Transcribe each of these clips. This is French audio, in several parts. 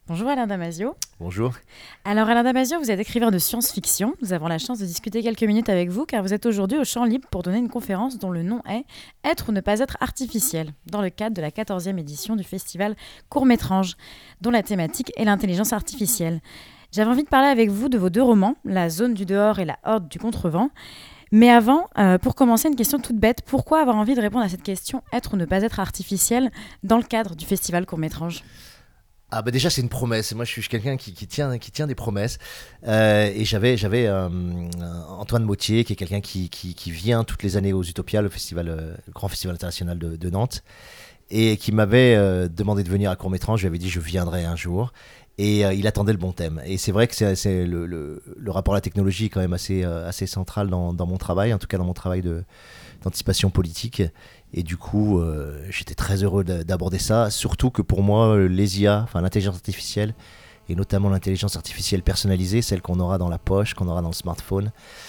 Bonjour Alain Damasio. Bonjour. Alors Alain Damasio, vous êtes écrivain de science-fiction. Nous avons la chance de discuter quelques minutes avec vous car vous êtes aujourd'hui au Champ Libre pour donner une conférence dont le nom est Être ou ne pas être artificiel, dans le cadre de la 14e édition du festival Court-Métrange, dont la thématique est l'intelligence artificielle. J'avais envie de parler avec vous de vos deux romans, La zone du dehors et La horde du contrevent. Mais avant, pour commencer, une question toute bête. Pourquoi avoir envie de répondre à cette question, être ou ne pas être artificiel, dans le cadre du festival Court-Métrange ? Ah bah déjà c'est une promesse. Moi je suis quelqu'un qui tient des promesses. Et j'avais Antoine Mauthier qui est quelqu'un qui vient toutes les années aux Utopias, le grand festival international de Nantes, et qui m'avait demandé de venir à Court-Métrange. Je lui avais dit je viendrai un jour. Et il attendait le bon thème. Et c'est vrai que c'est le rapport à la technologie est quand même assez central dans mon travail, en tout cas dans mon travail d'anticipation politique. Et du coup, j'étais très heureux d'aborder ça, surtout que pour moi, les IA, enfin l'intelligence artificielle, et notamment l'intelligence artificielle personnalisée, celle qu'on aura dans la poche, qu'on aura dans le smartphone,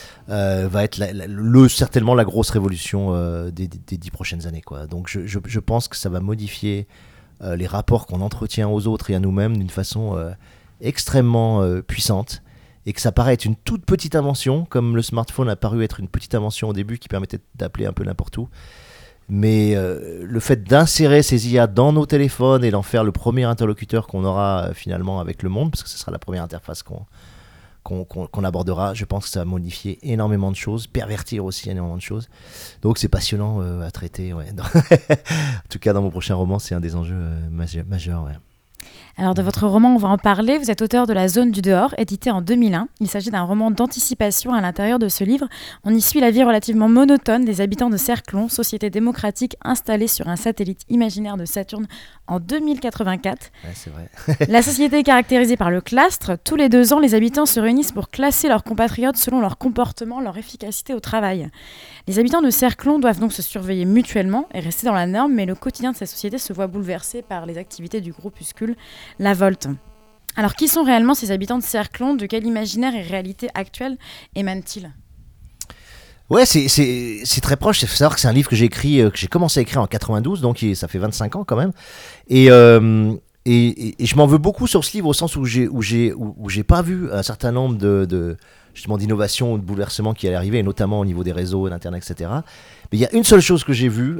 va être certainement la grosse révolution des 10 prochaines années, quoi. Donc je pense que ça va modifier les rapports qu'on entretient aux autres et à nous-mêmes d'une façon extrêmement puissante, et que ça paraît être une toute petite invention, comme le smartphone a paru être une petite invention au début qui permettait d'appeler un peu n'importe où. Mais le fait d'insérer ces IA dans nos téléphones et d'en faire le premier interlocuteur qu'on aura finalement avec le monde, parce que ce sera la première interface qu'on abordera, je pense que ça va modifier énormément de choses, pervertir aussi énormément de choses. Donc c'est passionnant à traiter. Ouais. En tout cas, dans mon prochain roman, c'est un des enjeux majeurs. Ouais. Alors de votre roman, on va en parler. Vous êtes auteur de La zone du dehors, édité en 2001. Il s'agit d'un roman d'anticipation. À l'intérieur de ce livre, on y suit la vie relativement monotone des habitants de Cerclon, société démocratique installée sur un satellite imaginaire de Saturne en 2084. Ouais, c'est vrai. La société est caractérisée par le clastre. Tous les 2 ans, les habitants se réunissent pour classer leurs compatriotes selon leur comportement, leur efficacité au travail. Les habitants de Cerclon doivent donc se surveiller mutuellement et rester dans la norme, mais le quotidien de cette société se voit bouleversé par les activités du groupuscule La Volte. Alors, qui sont réellement ces habitants de Cerclon ? De quel imaginaire et réalité actuelle émanent-ils ? Ouais, c'est très proche. Il faut savoir que c'est un livre que j'ai commencé à écrire en 92, donc ça fait 25 ans quand même. Et je m'en veux beaucoup sur ce livre au sens où j'ai pas vu un certain nombre justement d'innovations ou de bouleversements qui allaient arriver, et notamment au niveau des réseaux, d'internet, etc. Mais il y a une seule chose que j'ai vue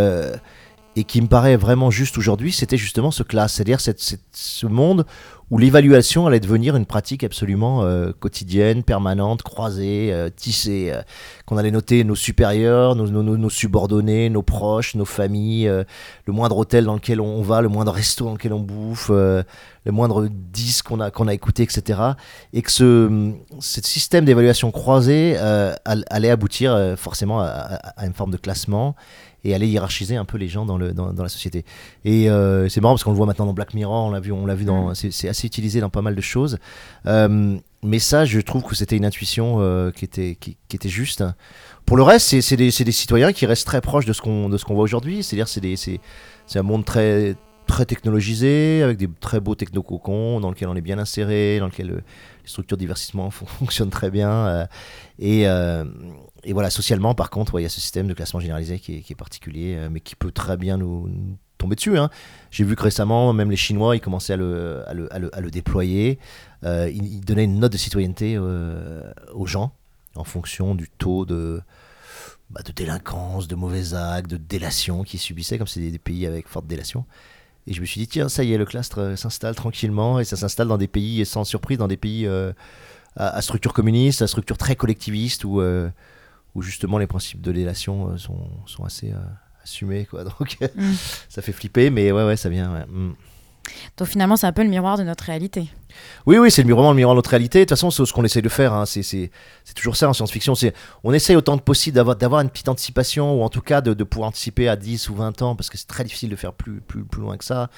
et qui me paraît vraiment juste aujourd'hui, c'était justement ce classe, c'est-à-dire ce monde où l'évaluation allait devenir une pratique absolument quotidienne, permanente, croisée, tissée, qu'on allait noter nos supérieurs, nos subordonnés, nos proches, nos familles, le moindre hôtel dans lequel on va, le moindre resto dans lequel on bouffe, le moindre disque qu'on a écouté, etc. Et que ce système d'évaluation croisée allait aboutir forcément à une forme de classement et aller hiérarchiser un peu les gens dans la société. Et c'est marrant parce qu'on le voit maintenant dans Black Mirror, on l'a vu c'est assez utilisé dans pas mal de choses. Mais ça, je trouve que c'était une intuition qui était juste. Pour le reste, c'est des citoyens qui restent très proches de ce qu'on voit aujourd'hui. C'est-à-dire c'est un monde très très technologisé, avec des très beaux technococons dans lequel on est bien inséré, dans lequel les structures de divertissement fonctionnent très bien. Et voilà, socialement, par contre, il y a ce système de classement généralisé qui est particulier, mais qui peut très bien nous tomber dessus. Hein. J'ai vu que récemment, même les Chinois, ils commençaient à le déployer. Ils donnaient une note de citoyenneté aux gens en fonction du taux de délinquance, de mauvais actes, de délation qu'ils subissaient, comme c'est des pays avec forte délation. Et je me suis dit, tiens, ça y est, le clastre s'installe tranquillement, et ça s'installe dans des pays, sans surprise, dans des pays à structure communiste, à structure très collectiviste, où justement les principes de délation sont assez assumés, quoi. Donc ça fait flipper, mais ouais, ça vient. Ouais. Donc finalement, c'est un peu le miroir de notre réalité. Oui, c'est vraiment le miroir de notre réalité. De toute façon, c'est ce qu'on essaie de faire. Hein. C'est toujours ça en science-fiction. On essaie autant que possible d'avoir une petite anticipation, ou en tout cas de pouvoir anticiper à 10 ou 20 ans, parce que c'est très difficile de faire plus loin que ça.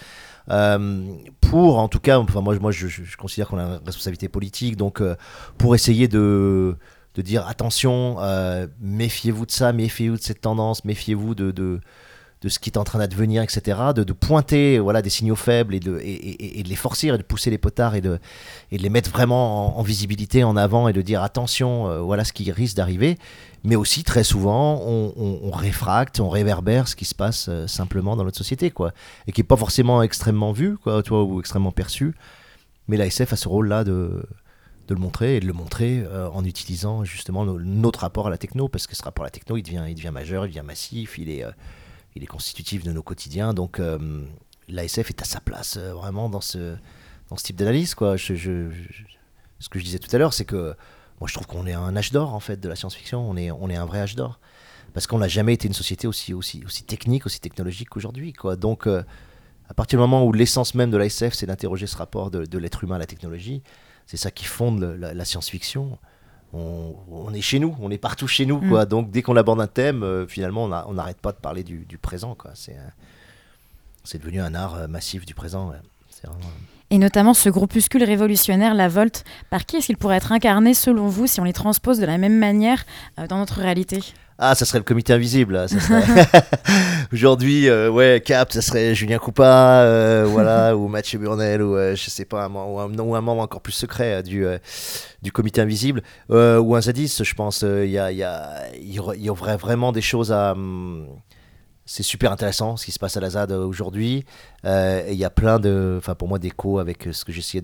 Pour, en tout cas, enfin, moi je considère qu'on a une responsabilité politique, donc pour essayer de dire attention, méfiez-vous de ça, méfiez-vous de cette tendance, méfiez-vous de de ce qui est en train d'advenir, etc., de pointer voilà, des signaux faibles et de les forcer, et de pousser les potards et de les mettre vraiment en visibilité, en avant, et de dire attention, voilà ce qui risque d'arriver. Mais aussi, très souvent, on réfracte, on réverbère ce qui se passe simplement dans notre société, quoi, et qui n'est pas forcément extrêmement vu, quoi, tu vois, ou extrêmement perçu. Mais l'ASF a ce rôle-là de le montrer, et de le montrer en utilisant justement notre rapport à la techno, parce que ce rapport à la techno, il devient majeur, il devient massif, il est constitutif de nos quotidiens. Donc l'ASF est à sa place vraiment dans ce type d'analyse, quoi. Ce que je disais tout à l'heure, c'est que moi je trouve qu'on est un âge d'or en fait de la science-fiction. On est un vrai âge d'or, parce qu'on n'a jamais été une société aussi technique, aussi technologique qu'aujourd'hui, quoi. Donc à partir du moment où l'essence même de l'ASF, c'est d'interroger ce rapport de l'être humain à la technologie, c'est ça qui fonde la science-fiction. On est chez nous, on est partout chez nous, quoi. Donc dès qu'on aborde un thème, finalement on n'arrête pas de parler du présent, quoi. C'est devenu un art massif du présent, ouais. C'est vraiment... Et notamment ce groupuscule révolutionnaire, la Volt, par qui est-ce qu'il pourrait être incarné selon vous si on les transpose de la même manière dans notre réalité ? Ah, ça serait le comité invisible, là. Ça serait... Aujourd'hui, ouais, Cap, ça serait Julien Coupa, voilà, ou Mathieu Burnel, ou je sais pas, ou un membre encore plus secret du comité invisible, ou un zadiste, je pense. Il y aurait vraiment des choses à... c'est super intéressant ce qui se passe à la ZAD aujourd'hui. Et il y a plein de, enfin pour moi, d'échos avec ce que j'essayais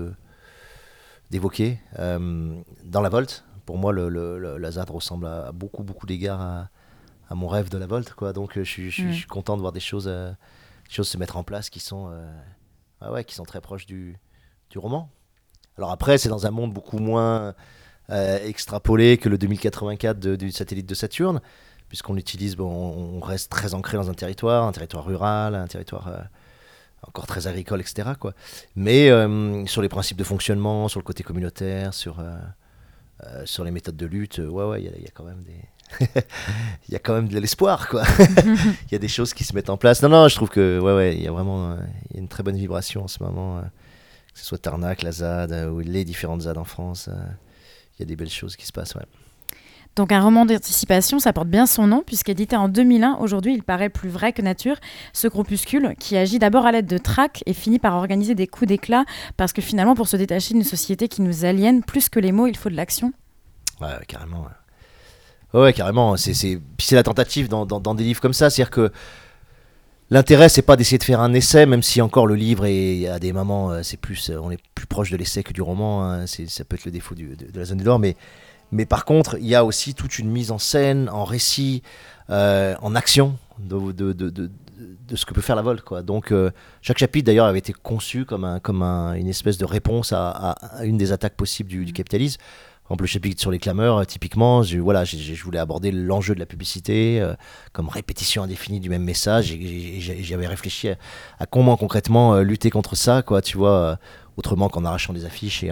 d'évoquer dans la Volt. Pour moi, la ZAD ressemble à beaucoup d'égards à mon rêve de la Volt, quoi. Donc je suis content de voir des choses se mettre en place qui sont très proches du roman. Alors après, c'est dans un monde beaucoup moins extrapolé que le 2084 du satellite de Saturne, puisqu'on utilise, on reste très ancré dans un territoire rural, un territoire encore très agricole, etc., quoi. Mais sur les principes de fonctionnement, sur le côté communautaire, sur les méthodes de lutte, il y a quand même il y a quand même de l'espoir, quoi. Il y a des choses qui se mettent en place. Non, je trouve que il y a vraiment il y a une très bonne vibration en ce moment, que ce soit Tarnac, la ZAD, ou les différentes ZAD en France. Il y a des belles choses qui se passent, ouais. Donc un roman d'anticipation, ça porte bien son nom, puisqu'édité en 2001, aujourd'hui il paraît plus vrai que nature. Ce groupuscule qui agit d'abord à l'aide de traques et finit par organiser des coups d'éclat, parce que finalement pour se détacher d'une société qui nous aliène, plus que les mots, il faut de l'action. Ouais, carrément. Ouais, carrément. Puis c'est la tentative dans des livres comme ça, c'est-à-dire que l'intérêt, c'est pas d'essayer de faire un essai, même si encore le livre est à des moments, on est plus proche de l'essai que du roman, hein. Ça peut être le défaut de la zone du Nord, mais par contre, il y a aussi toute une mise en scène, en récit, en action de ce que peut faire la Volt, quoi. Donc, chaque chapitre, d'ailleurs, avait été conçu comme une espèce de réponse à une des attaques possibles du capitalisme. Par exemple, le chapitre sur les clameurs, typiquement, je voulais aborder l'enjeu de la publicité comme répétition indéfinie du même message. Et j'avais réfléchi à comment concrètement lutter contre ça, quoi, tu vois, autrement qu'en arrachant des affiches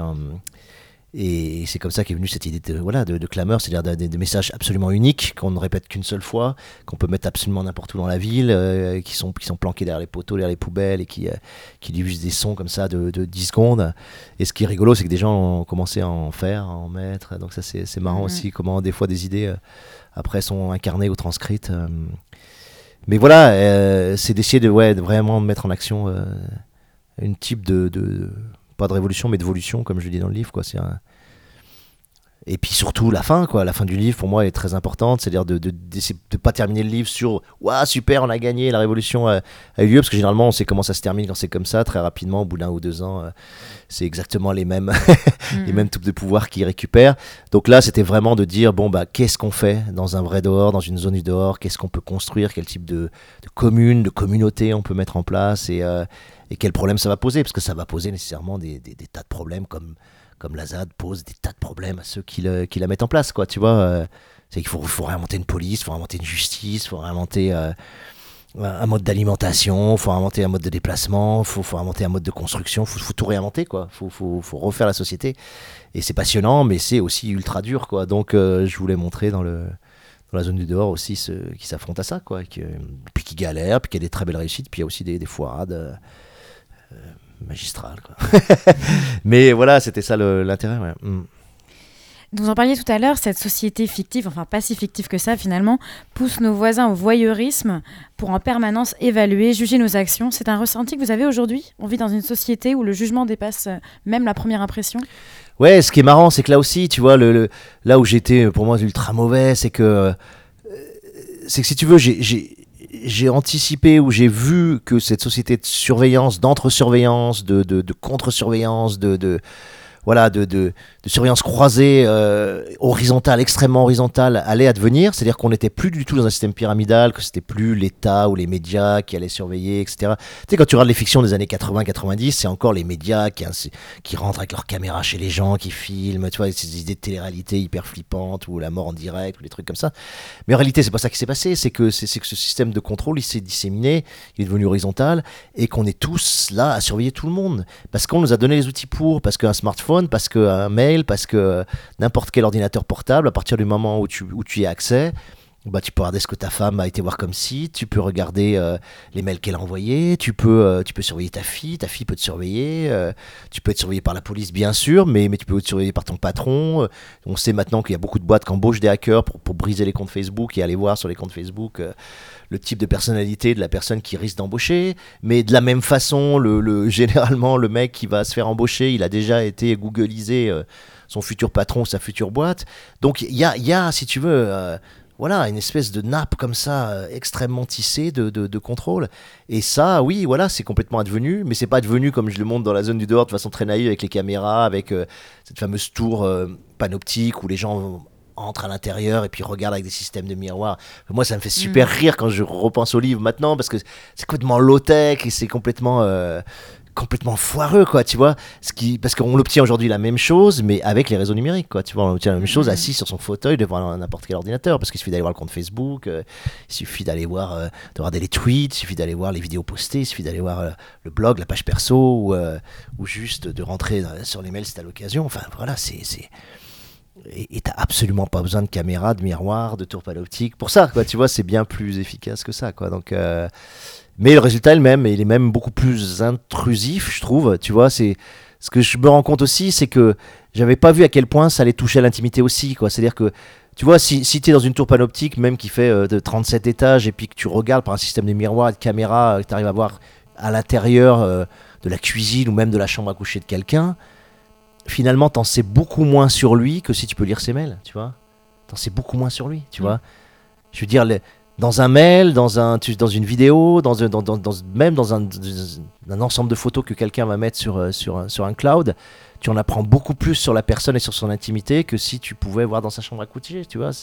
et c'est comme ça qu'est venue cette idée de clameur, c'est-à-dire des messages absolument uniques, qu'on ne répète qu'une seule fois, qu'on peut mettre absolument n'importe où dans la ville, qui sont planqués derrière les poteaux, derrière les poubelles, et qui diffusent des sons comme ça de 10 secondes. Et ce qui est rigolo, c'est que des gens ont commencé à en faire, à en mettre. Donc ça, c'est marrant aussi, comment des fois des idées, après, sont incarnées ou transcrites. Mais voilà, c'est d'essayer de vraiment mettre en action une type pas de révolution, mais d'évolution, comme je dis dans le livre, quoi. Et puis surtout la fin du livre pour moi est très importante, c'est-à-dire d'essayer de pas terminer le livre sur waouh super on a gagné, la révolution a eu lieu, parce que généralement on sait comment ça se termine quand c'est comme ça, très rapidement au bout d'1 ou 2 ans c'est exactement les mêmes les mêmes types de pouvoirs qui récupèrent. Donc là c'était vraiment de dire qu'est-ce qu'on fait dans un vrai dehors, dans une zone du dehors, qu'est-ce qu'on peut construire, quel type de commune, de communauté on peut mettre en place, et quels problèmes ça va poser, parce que ça va poser nécessairement des tas de problèmes, comme la ZAD pose des tas de problèmes à ceux qui la mettent en place, quoi, tu vois. C'est qu'il faut réinventer une police, il faut réinventer une justice, il faut réinventer un mode d'alimentation, il faut réinventer un mode de déplacement, il faut réinventer un mode de construction, il faut tout réinventer, quoi. Faut refaire la société. Et c'est passionnant, mais c'est aussi ultra dur, quoi. Donc je voulais montrer dans la zone du dehors aussi ceux qui s'affrontent à ça, quoi. Puis qui galèrent, puis qui a des très belles réussites, puis il y a aussi des foirades magistrales, quoi. Mais voilà, c'était ça l'intérêt, ouais. Vous en parliez tout à l'heure, cette société fictive, enfin pas si fictive que ça finalement, pousse nos voisins au voyeurisme pour en permanence évaluer, juger nos actions. C'est un ressenti que vous avez aujourd'hui? On vit dans une société où le jugement dépasse même la première impression. Ouais, ce qui est marrant, c'est que là aussi, tu vois, là où j'étais pour moi ultra mauvais, c'est que si tu veux, j'ai anticipé ou j'ai vu que cette société de surveillance, d'entre-surveillance, de contre-surveillance, de surveillance croisée, horizontale, extrêmement horizontale, allait advenir. C'est-à-dire qu'on n'était plus du tout dans un système pyramidal, que c'était plus l'État ou les médias qui allaient surveiller, etc. Tu sais, quand tu regardes les fictions des années 80-90, c'est encore les médias qui rentrent avec leurs caméras chez les gens, qui filment, tu vois, ces idées de télé-réalité hyper flippantes, ou la mort en direct, ou des trucs comme ça. Mais en réalité, c'est pas ça qui s'est passé. C'est que ce système de contrôle, il s'est disséminé, il est devenu horizontal, et qu'on est tous là à surveiller tout le monde. Parce qu'on nous a donné les outils parce qu'un smartphone, parce qu'un mail, parce que n'importe quel ordinateur portable, à partir du moment où tu y as accès, bah, tu peux regarder ce que ta femme a été voir comme site, tu peux regarder les mails qu'elle a envoyés, tu peux surveiller ta fille peut te surveiller, tu peux être surveillé par la police bien sûr, mais tu peux être surveillé par ton patron. On sait maintenant qu'il y a beaucoup de boîtes qui embauchent des hackers pour briser les comptes Facebook et aller voir sur les comptes Facebook le type de personnalité de la personne qui risque d'embaucher. Mais de la même façon, généralement, le mec qui va se faire embaucher, il a déjà été googlisé son futur patron, sa future boîte. Donc il y a, si tu veux, voilà, une espèce de nappe comme ça, extrêmement tissée de contrôle. Et ça, oui, voilà, c'est complètement advenu, mais c'est pas advenu comme je le montre dans la zone du dehors de façon très naïve avec les caméras, avec cette fameuse tour panoptique où les gens entre à l'intérieur et puis regardent avec des systèmes de miroirs. Moi, ça me fait super rire quand je repense au livre maintenant, parce que c'est complètement low-tech et c'est complètement foireux, quoi, tu vois, parce qu'on obtient aujourd'hui la même chose, mais avec les réseaux numériques, quoi, tu vois, on obtient la même chose assis sur son fauteuil devant n'importe quel ordinateur, parce qu'il suffit d'aller voir le compte Facebook, il suffit d'aller voir, de regarder les tweets, il suffit d'aller voir les vidéos postées, il suffit d'aller voir le blog, la page perso, ou juste de rentrer sur les mails si t'as l'occasion. Enfin, voilà, et t'as absolument pas besoin de caméra, de miroir, de tour panoptique pour ça, quoi, tu vois, c'est bien plus efficace que ça, quoi, donc mais le résultat est le même, et il est même beaucoup plus intrusif, je trouve, tu vois. C'est ce que je me rends compte aussi, c'est que j'avais pas vu à quel point ça allait toucher à l'intimité aussi, quoi. C'est-à-dire que, tu vois, si tu es dans une tour panoptique, même qui fait de 37 étages, et puis que tu regardes par un système de miroirs et de caméras, que tu arrives à voir à l'intérieur de la cuisine ou même de la chambre à coucher de quelqu'un, finalement, t'en sais beaucoup moins sur lui que si tu peux lire ses mails, tu vois. T'en sais beaucoup moins sur lui, tu vois. Je veux dire, dans un mail, dans une vidéo, même dans un ensemble de photos que quelqu'un va mettre sur un cloud, tu en apprends beaucoup plus sur la personne et sur son intimité que si tu pouvais voir dans sa chambre à coucher, tu vois.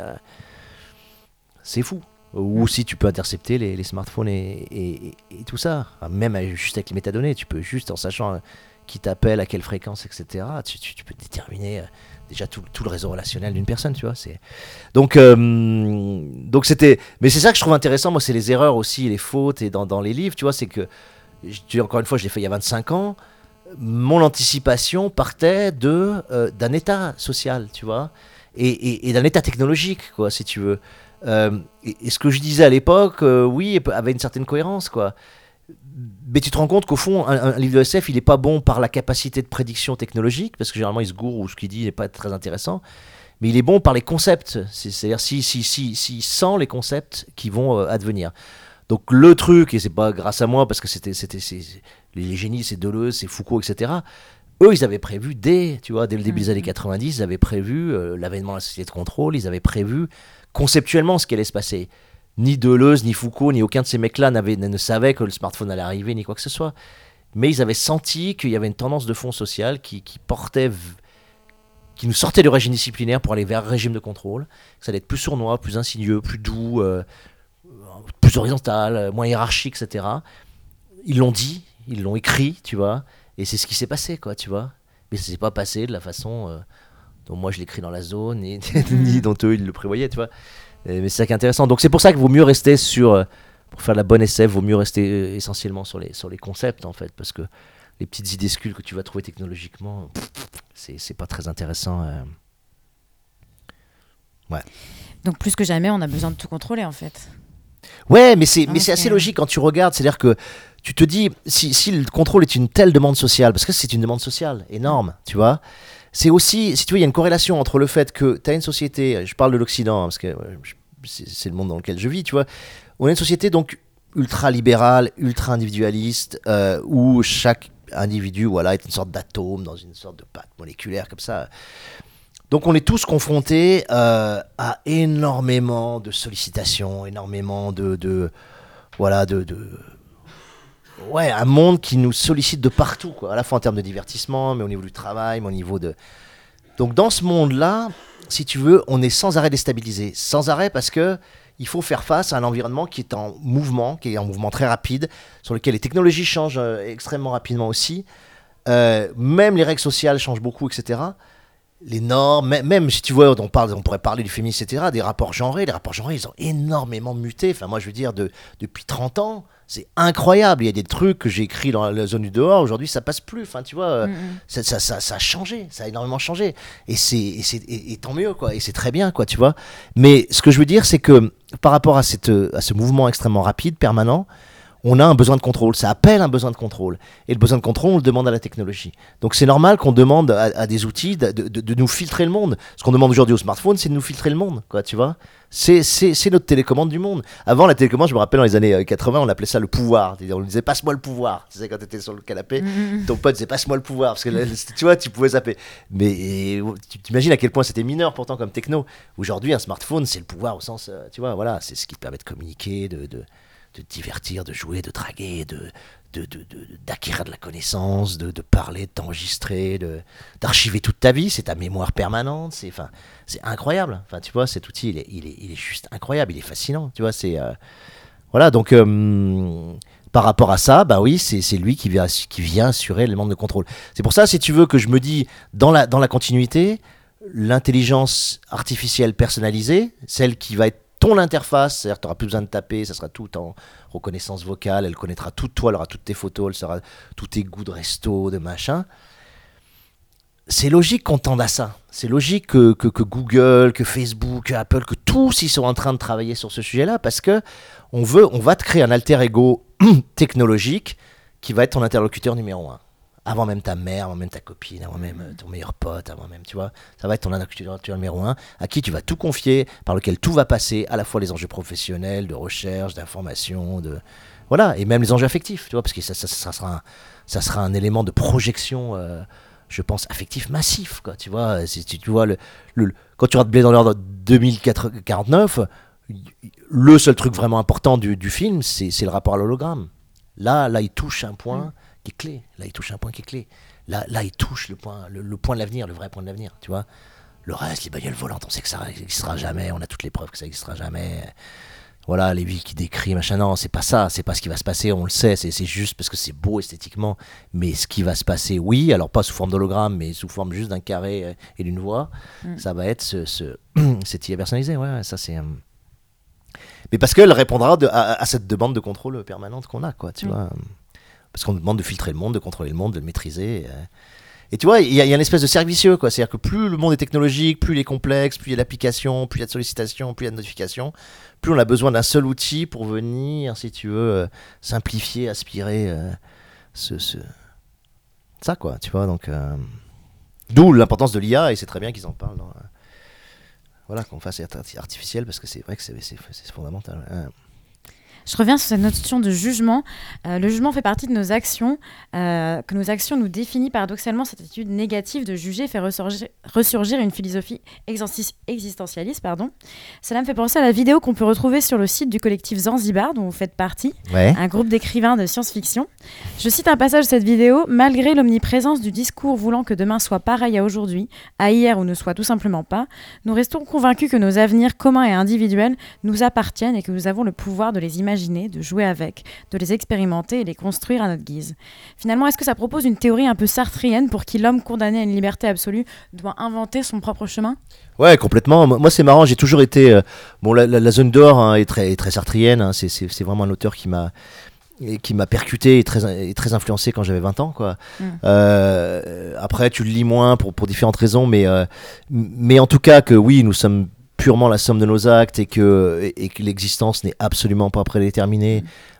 C'est fou. Ou si tu peux intercepter les smartphones et tout ça. Enfin, même juste avec les métadonnées, tu peux juste en sachant qui t'appelle, à quelle fréquence, etc. Tu peux déterminer déjà tout le réseau relationnel d'une personne, tu vois. Donc c'était... Mais c'est ça que je trouve intéressant, moi, c'est les erreurs aussi, les fautes, et dans les livres, tu vois, c'est que, encore une fois, je l'ai fait il y a 25 ans, mon anticipation partait d'un état social, tu vois, et d'un état technologique, quoi, si tu veux. Et ce que je disais à l'époque, oui, avait une certaine cohérence, quoi. Mais tu te rends compte qu'au fond, un livre de SF, il n'est pas bon par la capacité de prédiction technologique, parce que généralement il se gourre ou ce qu'il dit n'est pas très intéressant, mais il est bon par les concepts, c'est-à-dire s'il sent les concepts qui vont advenir. Donc le truc, et c'est pas grâce à moi, parce que les génies, c'est Deleuze, c'est Foucault, etc., eux, ils avaient prévu dès le début des années 90, ils avaient prévu l'avènement de la société de contrôle, ils avaient prévu conceptuellement ce qui allait se passer. Ni Deleuze, ni Foucault, ni aucun de ces mecs-là ne savaient que le smartphone allait arriver, ni quoi que ce soit. Mais ils avaient senti qu'il y avait une tendance de fond social qui nous sortait du régime disciplinaire pour aller vers un régime de contrôle. Ça allait être plus sournois, plus insidieux, plus doux, plus horizontal, moins hiérarchique, etc. Ils l'ont dit, ils l'ont écrit, tu vois. Et c'est ce qui s'est passé, quoi, tu vois. Mais ça s'est pas passé de la façon dont moi je l'écris dans la zone, ni dont eux ils le prévoyaient, tu vois. Mais c'est ça qui est intéressant. Donc c'est pour ça qu'il vaut mieux rester pour faire la bonne SF, vaut mieux rester essentiellement sur les concepts, en fait, parce que les petites idéescules que tu vas trouver technologiquement, c'est pas très intéressant. Ouais. Donc plus que jamais, on a besoin de tout contrôler, en fait. Ouais, mais c'est assez logique quand tu regardes. C'est-à-dire que tu te dis, si le contrôle est une telle demande sociale, parce que c'est une demande sociale énorme, tu vois, c'est aussi, si tu veux, il y a une corrélation entre le fait que tu as une société, je parle de l'Occident, parce que c'est le monde dans lequel je vis, tu vois, on a une société donc ultra libérale, ultra individualiste, où chaque individu voilà, est une sorte d'atome dans une sorte de pâte moléculaire comme ça. Donc on est tous confrontés à énormément de sollicitations, énormément ouais, un monde qui nous sollicite de partout, quoi, à la fois en termes de divertissement, mais au niveau du travail, mais au niveau de... Donc dans ce monde-là, si tu veux, on est sans arrêt déstabilisé. Sans arrêt parce que il faut faire face à un environnement qui est en mouvement très rapide, sur lequel les technologies changent extrêmement rapidement aussi. Même les règles sociales changent beaucoup, etc. Les normes, même si tu vois, on pourrait parler du féminisme, etc., des rapports genrés. Les rapports genrés, ils ont énormément muté. Enfin, moi, je veux dire, depuis 30 ans, c'est incroyable. Il y a des trucs que j'ai écrits dans la zone du dehors. Aujourd'hui, ça passe plus. Enfin, tu vois, ça a changé. Ça a énormément changé. Et tant mieux, quoi. Et c'est très bien, quoi, tu vois. Mais ce que je veux dire, c'est que par rapport à ce mouvement extrêmement rapide, permanent, on a un besoin de contrôle, ça appelle un besoin de contrôle. Et le besoin de contrôle, on le demande à la technologie. Donc c'est normal qu'on demande à des outils de nous filtrer le monde. Ce qu'on demande aujourd'hui au smartphone, c'est de nous filtrer le monde, quoi, tu vois. C'est notre télécommande du monde. Avant, la télécommande, je me rappelle, dans les années 80, on appelait ça le pouvoir. On disait, passe-moi le pouvoir. Tu sais, quand tu étais sur le canapé, ton pote disait, passe-moi le pouvoir. Parce que là, tu vois, tu pouvais zapper. Mais tu t'imagines à quel point c'était mineur, pourtant, comme techno. Aujourd'hui, un smartphone, c'est le pouvoir au sens, tu vois, voilà, c'est ce qui te permet de communiquer, de divertir, de jouer, de draguer, d'acquérir de la connaissance, de parler, de t'enregistrer, d'archiver toute ta vie. C'est ta mémoire permanente. C'est incroyable. Enfin, tu vois, cet outil, il est juste incroyable. Il est fascinant. Tu vois, voilà. Donc, par rapport à ça, bah oui, c'est lui qui vient assurer l'élément de contrôle. C'est pour ça, si tu veux, que je me dis, dans la continuité, l'intelligence artificielle personnalisée, celle qui va être ton interface, c'est-à-dire que tu n'auras plus besoin de taper, ça sera tout en reconnaissance vocale, elle connaîtra tout de toi, elle aura toutes tes photos, elle saura tous tes goûts de resto, de machin. C'est logique qu'on tende à ça. C'est logique que Google, que Facebook, que Apple, que tous ils sont en train de travailler sur ce sujet-là, parce que on va te créer un alter ego technologique qui va être ton interlocuteur numéro 1. Avant même ta mère, avant même ta copine, avant même ton meilleur pote, avant même, tu vois, ça va être ton interlocuteur numéro 1, à qui tu vas tout confier, par lequel tout va passer, à la fois les enjeux professionnels, de recherche, d'information, voilà, et même les enjeux affectifs, tu vois, parce que ça sera un élément de projection, je pense, affectif massif, quoi, tu vois, si tu vois, quand tu regardes Blade Runner 2049, le seul truc vraiment important du film, c'est le rapport à l'hologramme. Là, il touche un point qui est clé. Là, il touche le point de l'avenir, le vrai point de l'avenir, tu vois. Le reste, les bagnoles volantes, on sait que ça n'existera jamais, on a toutes les preuves que ça n'existera jamais. Voilà, les villes qui décrivent, machin, non, c'est pas ça, c'est pas ce qui va se passer, on le sait, c'est juste parce que c'est beau esthétiquement, mais ce qui va se passer, oui, alors pas sous forme d'hologramme, mais sous forme juste d'un carré et d'une voix, ça va être cette IA personnalisée, ouais, ça c'est... Mais parce qu'elle répondra à cette demande de contrôle permanente qu'on a, quoi, tu vois. Parce qu'on nous demande de filtrer le monde, de contrôler le monde, de le maîtriser. Et tu vois, il y a une espèce de cercle vicieux, quoi. C'est-à-dire que plus le monde est technologique, plus il est complexe, plus il y a d'applications, plus il y a de sollicitations, plus il y a de notifications, plus on a besoin d'un seul outil pour venir, si tu veux, simplifier, aspirer ça, quoi, tu vois. Donc, d'où l'importance de l'IA, et c'est très bien qu'ils en parlent voilà, qu'on fasse artificiel, parce que c'est vrai que c'est fondamental. Je reviens sur cette notion de jugement. Le jugement fait partie de nos actions, que nos actions nous définissent paradoxalement. Cette attitude négative de juger fait ressurgir une philosophie existentialiste. Cela me fait penser à la vidéo qu'on peut retrouver sur le site du collectif Zanzibar, dont vous faites partie, un groupe d'écrivains de science-fiction. Je cite un passage de cette vidéo. « Malgré l'omniprésence du discours voulant que demain soit pareil à aujourd'hui, à hier ou ne soit tout simplement pas, nous restons convaincus que nos avenirs communs et individuels nous appartiennent et que nous avons le pouvoir de les imaginer, de jouer avec, de les expérimenter et les construire à notre guise. » Finalement, est-ce que ça propose une théorie un peu sartrienne pour qui l'homme condamné à une liberté absolue doit inventer son propre chemin ? Ouais, complètement. Moi, c'est marrant, j'ai toujours été... la zone d'or est très sartrienne, hein, c'est vraiment un auteur qui m'a percuté et très influencé quand j'avais 20 ans, quoi. Après, tu le lis moins pour différentes raisons, mais en tout cas que oui, nous sommes purement la somme de nos actes et que l'existence n'est absolument pas prédéterminée,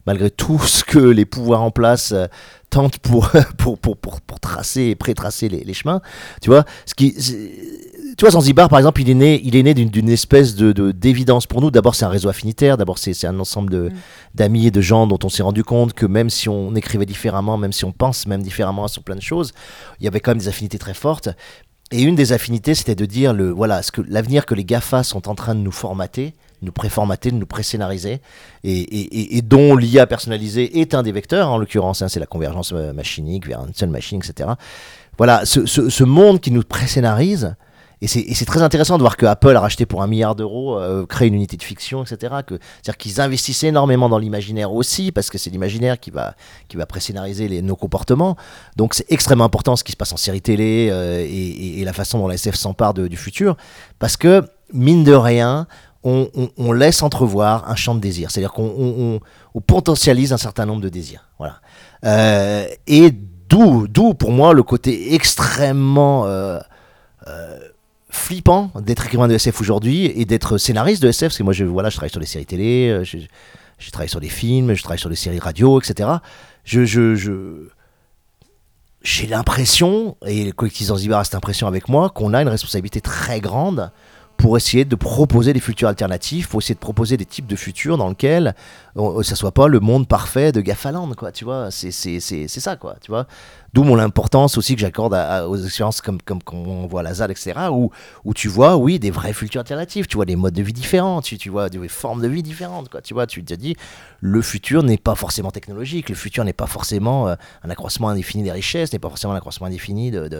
malgré tout ce que les pouvoirs en place tentent pour tracer et pré-tracer les chemins. Tu vois, tu vois, Zanzibar, par exemple, il est né d'une espèce d'évidence pour nous. D'abord, c'est un réseau affinitaire. D'abord, c'est un ensemble d'amis et de gens dont on s'est rendu compte que même si on écrivait différemment, même si on pense même différemment sur plein de choses, il y avait quand même des affinités très fortes. Et une des affinités, c'était de dire l'avenir que les GAFA sont en train de nous formater, nous préformater, de nous pré-scénariser, et dont l'IA personnalisée est un des vecteurs, en l'occurrence, c'est la convergence machinique vers une seule machine, etc. Voilà, ce monde qui nous pré-scénarise. Et c'est très intéressant de voir que Apple a racheté pour 1 milliard d'euros, créé une unité de fiction, etc. C'est-à-dire qu'ils investissent énormément dans l'imaginaire aussi, parce que c'est l'imaginaire qui va pré-scénariser nos comportements. Donc c'est extrêmement important ce qui se passe en série télé et la façon dont la SF s'empare du futur, parce que, mine de rien, on laisse entrevoir un champ de désir. C'est-à-dire qu'on potentialise un certain nombre de désirs. Voilà. Et d'où, pour moi, le côté extrêmement... flippant d'être écrivain de SF aujourd'hui et d'être scénariste de SF, parce que moi je travaille sur des séries télé, je travaille sur des films, je travaille sur des séries radio, etc. J'ai l'impression, et le collectif Zanzibar a cette impression avec moi, qu'on a une responsabilité très grande pour essayer de proposer des futurs alternatifs, pour essayer de proposer des types de futurs dans lesquels ça soit pas le monde parfait de Gafaland, quoi, tu vois, c'est ça, quoi, tu vois. D'où mon importance aussi que j'accorde aux expériences comme on voit à la ZAD, etc., où tu vois, oui, des vrais futurs alternatifs, tu vois des modes de vie différents, tu vois des formes de vie différentes, quoi, tu vois, tu te dis, le futur n'est pas forcément technologique, le futur n'est pas forcément un accroissement indéfini des richesses, n'est pas forcément un accroissement indéfini de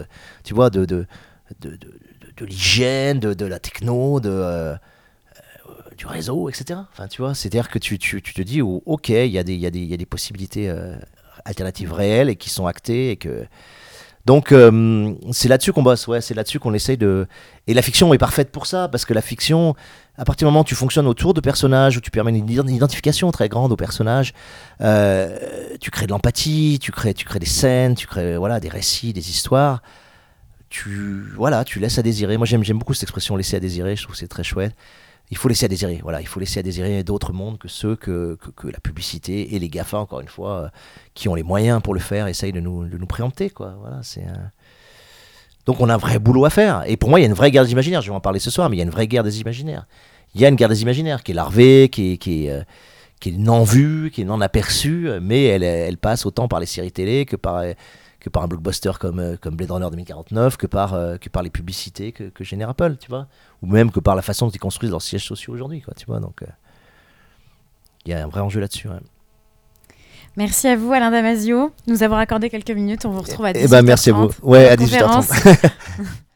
l'hygiène, de la techno, du réseau, etc. Enfin, tu vois, c'est-à-dire que tu te dis, ok, il y a des possibilités alternatives réelles et qui sont actées. Donc, c'est là-dessus qu'on bosse, c'est là-dessus qu'on essaye de... Et la fiction est parfaite pour ça, parce que la fiction, à partir du moment où tu fonctionnes autour de personnages, où tu permets une identification très grande aux personnages, tu crées de l'empathie, tu crées des scènes, tu crées des récits, des histoires... Tu laisses à désirer. Moi j'aime beaucoup cette expression laisser à désirer, je trouve que c'est très chouette. Il faut laisser à désirer, il faut laisser à désirer d'autres mondes que ceux que la publicité et les GAFA, encore une fois, qui ont les moyens pour le faire, essayent de nous préempter, quoi. Voilà, donc on a un vrai boulot à faire. Et pour moi il y a une vraie guerre des imaginaires, je vais en parler ce soir, mais il y a une vraie guerre des imaginaires. Il y a une guerre des imaginaires qui est larvée, qui est non vue, qui est non aperçue, mais elle passe autant par les séries télé que par un blockbuster comme Blade Runner 2049, que par les publicités que génère Apple, tu vois, ou même que par la façon dont ils construisent leurs sièges sociaux aujourd'hui, quoi, tu vois. Donc il y a un vrai enjeu là-dessus. Ouais. Merci à vous, Alain Damasio, de nous avoir accordé quelques minutes. On vous retrouve à 18h30. Merci à vous. Ouais, à 18h30.